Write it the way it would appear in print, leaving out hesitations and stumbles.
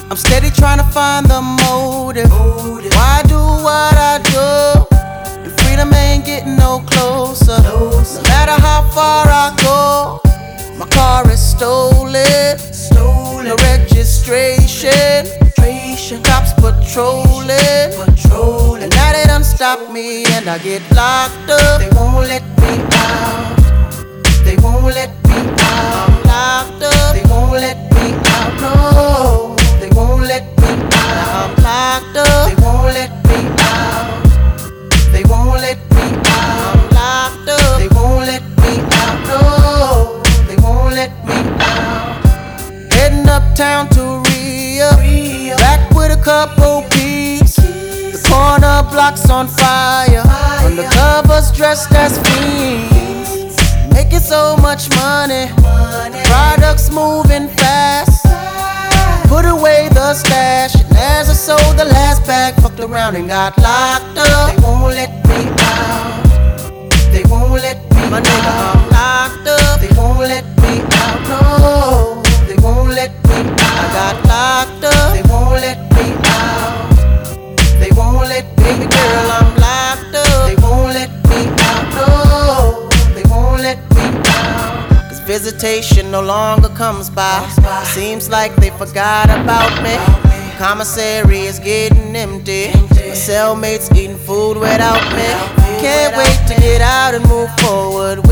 I'm steady trying to find the motive. Why do what I do? And freedom ain't getting no closer. No matter how far I go, my car is stolen. No registration. Cops patrolling. And now they done stop me and I get locked up. They won't let me out. They won't let me out. I'm locked up. They won't let me out. No, they won't let me out. I'm locked up. They won't let me out. They won't let me out. I'm locked up. They won't let me out. No, they won't let me out. Heading uptown to Rio, back with a couple peeps. The corner block's on fire. Undercovers dressed as fiends. Making so much money. Products moving fast. Put away the stash. And as I sold the last bag, fucked around and got locked up. They won't let me out. They won't let me out. My nigga, I'm locked up. They won't let me out. No, they won't let me out. I got locked up. They won't let me out. They won't let me, baby girl, I'm locked up. They won't let me out. No, they won't let me out. Cause visitation no longer comes by. Seems like they forgot about me. Commissary is getting empty. My cellmates eating food without me. Can't wait to get out and move forward.